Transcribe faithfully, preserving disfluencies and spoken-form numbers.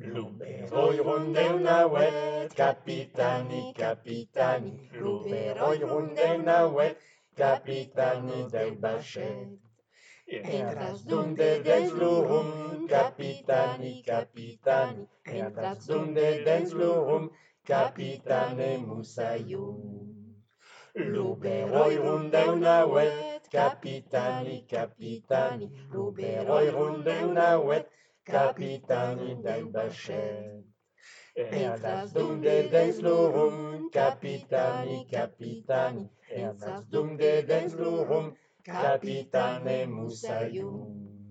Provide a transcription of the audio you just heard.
Luberoi rondeu nawet, capitani, capitani. Luberoi rondeu nawet, capitani del bachet. Entras dunde dens lurum, capitani, capitani. Entras dunde dens lurum, capitane musaium. Luberoi rondeu nawet, capitani, capitani. Luberoi rondeu nawet, capitani del bachet. Entras dunde dens lurum, capitani, capitani. Entras dunde dens lurum, capitane musaium.